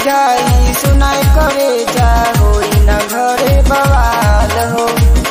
बुझाई सुनाई करे जा होई न घरे बवाल हो।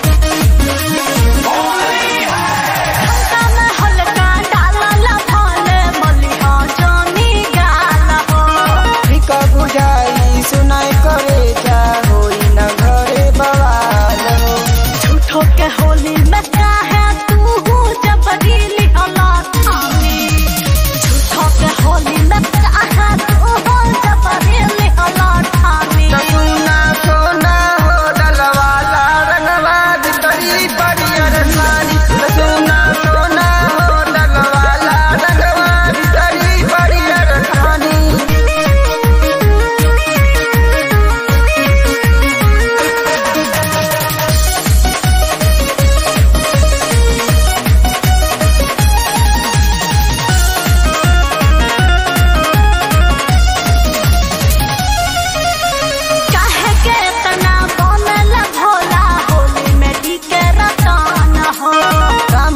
बुझाई सुनाई करे जा होई न घरे बवाल हो। झूठो के होली में काहे तू जबरी लिहला थामी। झूठो के होली में काहे तू जबरी लिहला थामी। सोना सोना हो डलवाला रंगवा भितरी बड़ियर सारी। सोना सोना हो डलवाला रंगवा भितरी बड़ियर सारी।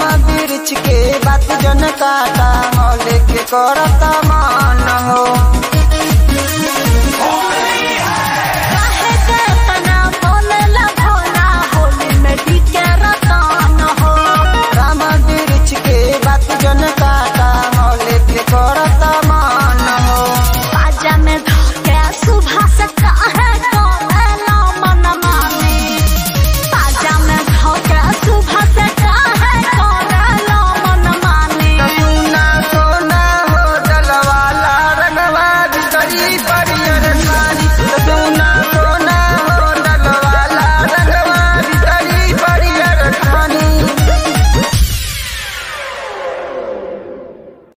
के बात जन काटा मौले के करता मान हो।